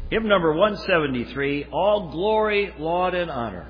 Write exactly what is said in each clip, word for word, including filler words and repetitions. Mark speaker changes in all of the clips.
Speaker 1: Hymn number one seventy-three, All Glory, Laud, and Honor.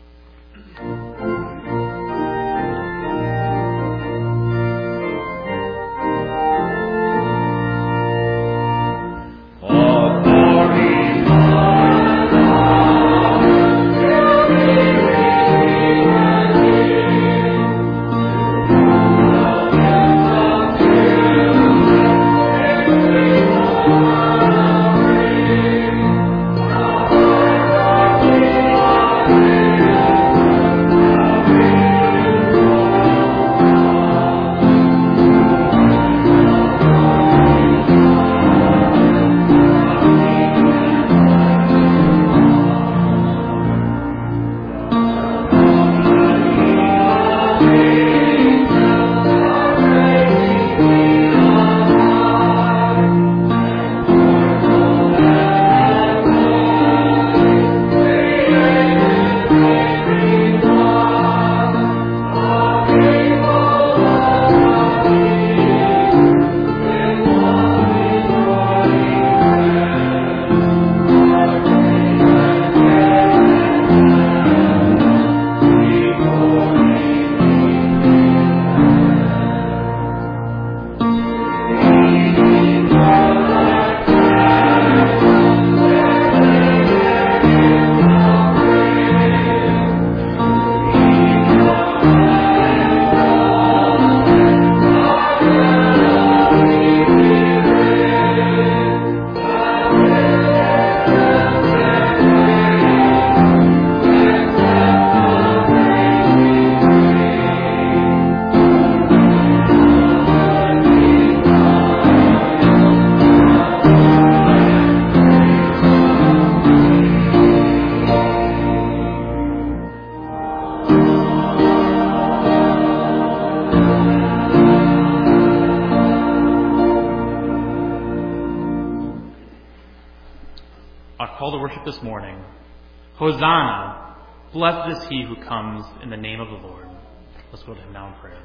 Speaker 2: This morning. Hosanna, blessed is he who comes in the name of the Lord. Let's go to him now in prayer.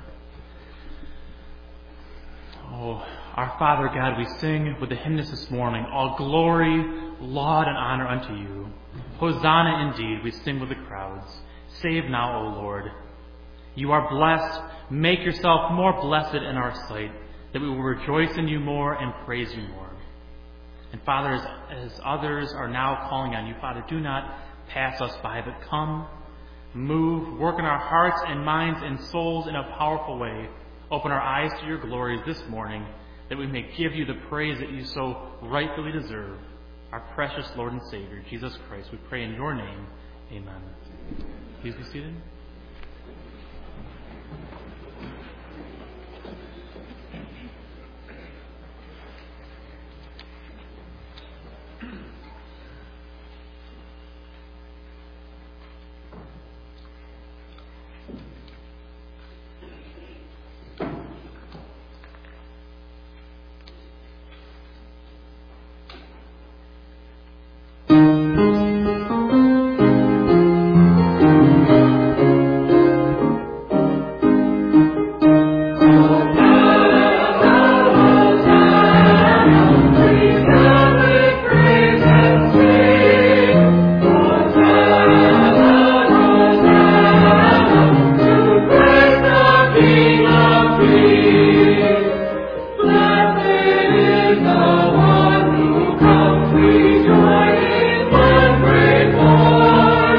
Speaker 2: Oh, our Father God, we sing with the hymnist this morning, all glory, laud, and honor unto you. Hosanna indeed, we sing with the crowds. Save now, O Lord. You are blessed. Make yourself more blessed in our sight, that we will rejoice in you more and praise you more. And Father, as, as others are now calling on you, Father, do not pass us by, but come, move, work in our hearts and minds and souls in a powerful way. Open our eyes to your glories this morning, that we may give you the praise that you so rightfully deserve. Our precious Lord and Savior, Jesus Christ, we pray in your name. Amen. Please be seated.